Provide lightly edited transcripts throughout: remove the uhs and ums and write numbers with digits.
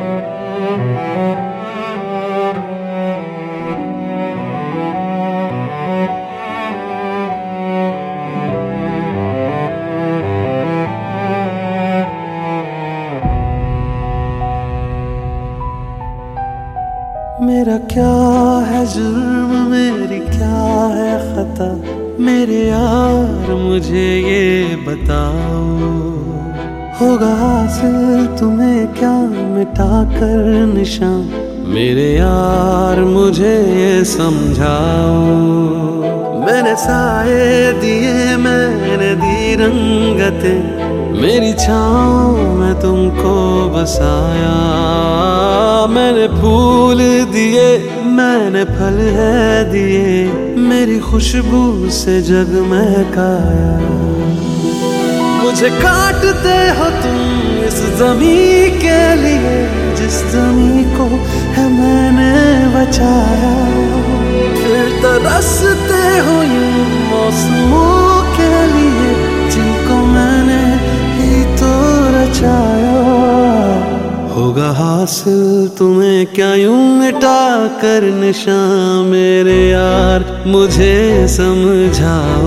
मेरा क्या है जुर्म, मेरी क्या है खता, मेरे यार मुझे ये बताओ। होगा हासिल तुम्हें क्या मिटा कर निशान, मेरे यार मुझे ये समझाओ। मैंने साए दिए, मैंने दी रंगतें, मेरी छाँव में तुमको बसाया। मैंने फूल दिए, मैंने फल है दिए, मेरी खुशबू से जग महकाया। मुझे काटते हो तुम इस ज़मीं के लिए, जिस ज़मीं को है मैंने बचाया। फिर तरसते हो यूं मौसमों के लिए, जिनको मैंने ही तो रचाया। होगा हासिल तुम्हें क्या यूं मिटा कर निशान, मेरे यार मुझे समझाओ।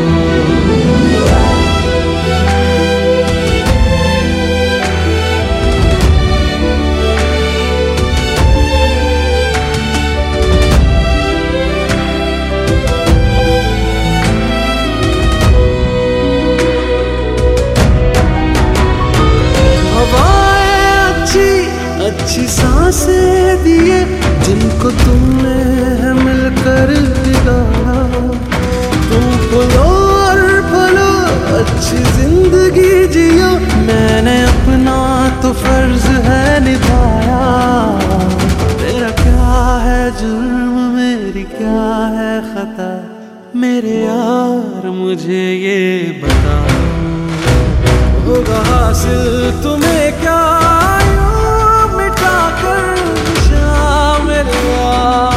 अच्छी सांसें दिए, जिनको तुमने है मिलकर बिगाड़ा। तुम फलो और फलो, अच्छी जिंदगी जियो, मैंने अपना तो फर्ज है निभाया। मेरा क्या है जुर्म, मेरी क्या है खता, मेरे यार मुझे ये बताओ। होगा हासिल तुम्हें क्या मेरे यार।